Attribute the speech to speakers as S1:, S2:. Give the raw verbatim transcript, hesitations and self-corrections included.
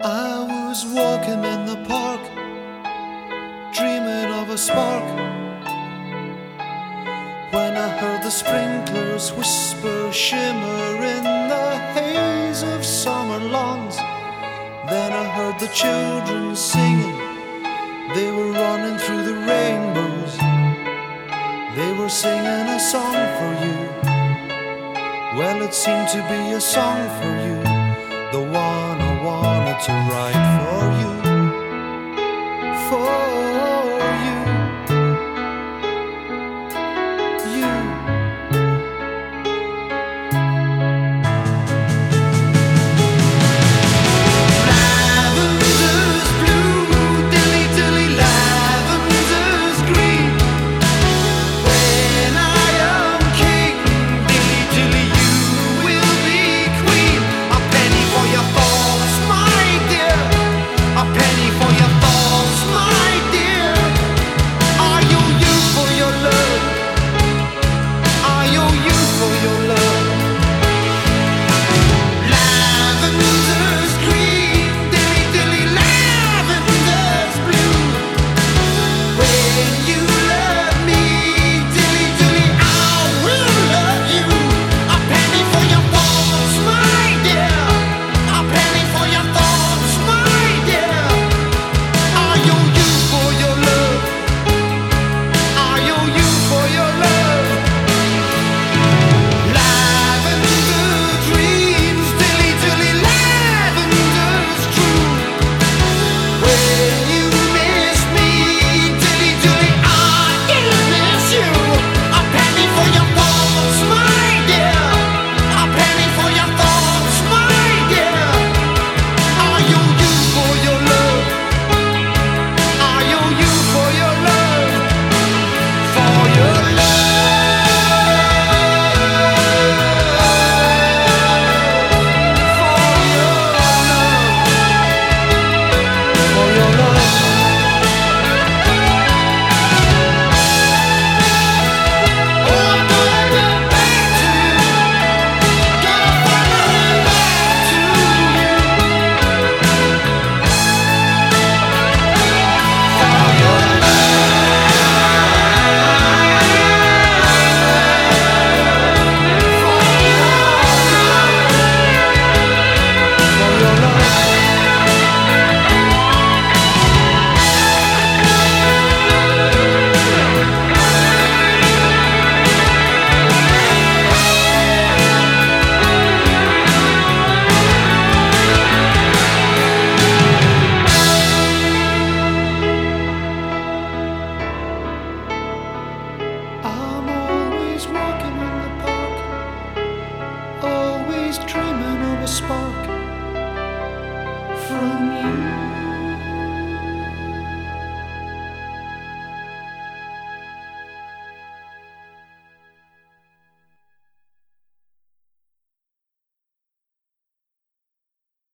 S1: I was walking in the park, dreaming of a spark, when I heard the sprinklers whisper, shimmer in the haze of summer lawns. Then I heard the children singing, they were running through the rainbows. They were singing a song for you. Well, it seemed to be a song for you, the one I wanted to write for you, for you, you. Lavender's blue, dilly dilly, lavender's green. When I am king, dilly dilly, you will be queen. A penny for your thoughts, my dear. A penny for your thoughts, my dear. Are you you for your love? Are you you for your love? Lavender's green, dilly dilly, lavender's blue. When you love me, dilly dilly, I will love you. A penny for your thoughts, my dear. A penny for your thoughts, my dear. Are you you for your love? Are you you for your love? Lavender dreams, dilly dilly, lavender's true. When you miss me, dilly dilly, I will miss you. A penny for your thoughts, my dear. A penny for your thoughts, my dear. Are you you for your love? Are you you for your love? For your love. For your love. For your love. Oh, I'm gonna get back to you. Gonna find my way back to you. For your I'm always walking in the park, always dreaming of a spark from you.